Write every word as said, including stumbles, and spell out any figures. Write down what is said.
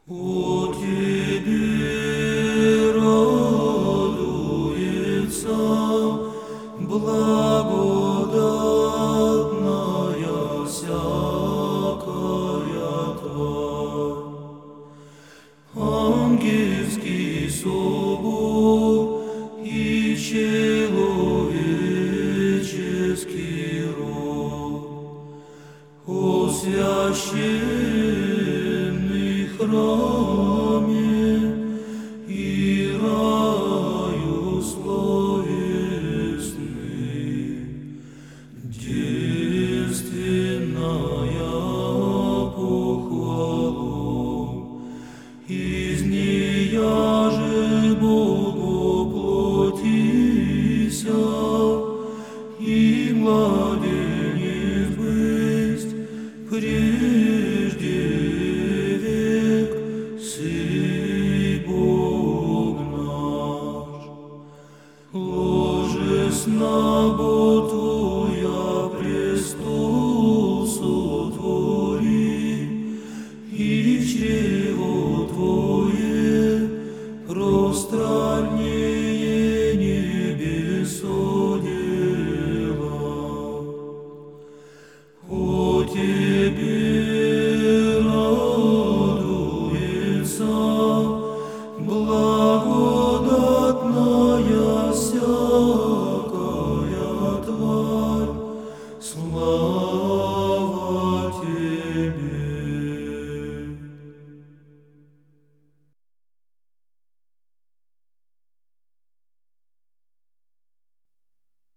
О тебе радуется благодатная всякая тварь. Ангельский собор и человеческий род, о священный храме и раю словесный, девственная похвалу, из нея же Богу плотися и младенец бысть прежде век, сый Бог наш. Ложесна Твоя престол сотвори, и чрево Твое пространнее небесодела. О тебе радуется благодатная всякая тварь. Слава